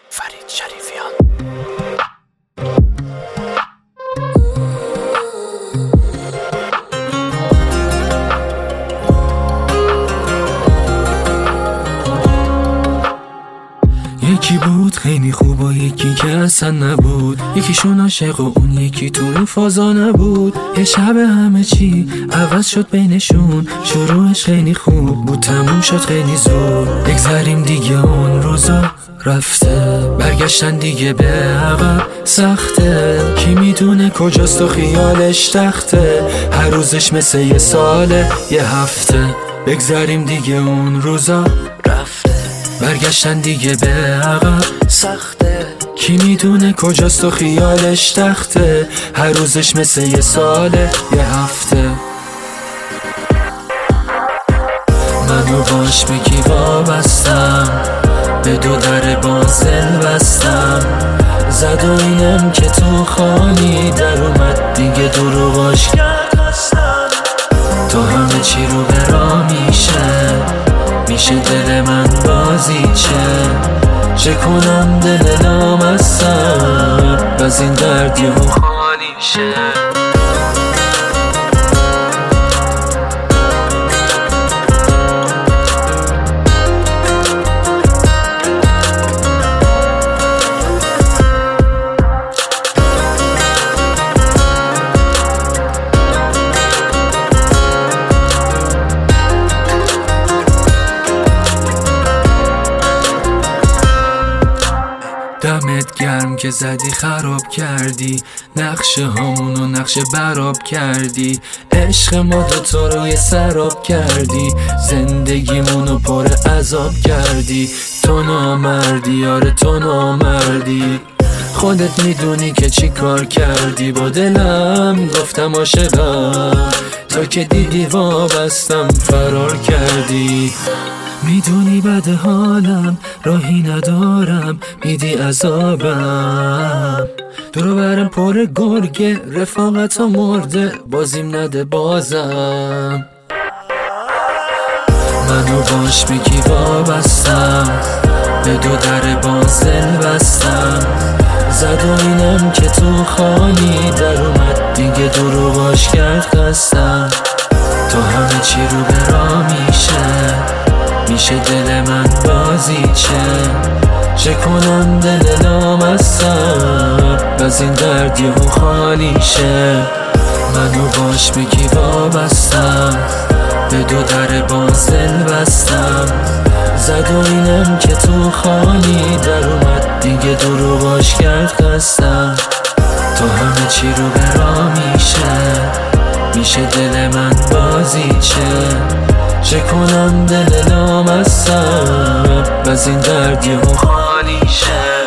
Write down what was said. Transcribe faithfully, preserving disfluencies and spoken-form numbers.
فرید شریفیان. یکی بود خیلی خوب و یکی که اصلا نبود، یکیشون عاشق و اون یکی تو این فازا نبود. یه شب همه چی عوض شد بینشون، شروعش خیلی خوب بود تموم شد خیلی زود. بگذاریم دیگه اون روزا رفته، برگشتن دیگه به عقب سخته. کی میدونه کجاست و خیالش تخته، هر روزش مثل یه ساله یه هفته. بگذاریم دیگه اون روزا رفته، برگشتن دیگه به عقب سخته. کی میدونه کجاست و خیالش تخته، هر روزش مثل یه ساله یه هفته. منو باش بگی وابستم، به دو در بازل بستم. زد و اینم که تو خانی در اومد دیگه دروغاش کرد هستم. تو همه چی رو برا میشه، میشه دل من بازی چه چه کنم دل نامستم، از این دردی و خالی شه. دمت گرم که زدی خراب کردی، نقشه هامونو نقشه براب کردی. عشق ما دوتا روی سراب کردی، زندگیمونو پر عذاب کردی. تو نامردی آره تو نامردی، خودت میدونی که چی کار کردی با دلم. گفتم عاشقم، تو که دیدی وابستم فرار کردی. میدونی بد حالم راهی ندارم، میدی عذابم. دورو برم پر گرگه رفاقت ها مرده، بازیم نده بازم. منو باش بگی وابستم، به دو در بازل بستم. زد و اینم که تو خانی در اومد دیگه دروغاش کرد خستم. تو همه چی رو برا میشه، میشه دل من بازی چه چه کنم دل نامستم، از این دردی و خالی شه. منو باش بگی وابستم، به دو در بازل بستم. زد و اینم که تو خانی در اومد دیگه دروغاش کرد خستم. تو همه چی رو برا میشه، میشه دل من بازی چه چه کنم دل نامستم، از این دردی و خالی شه.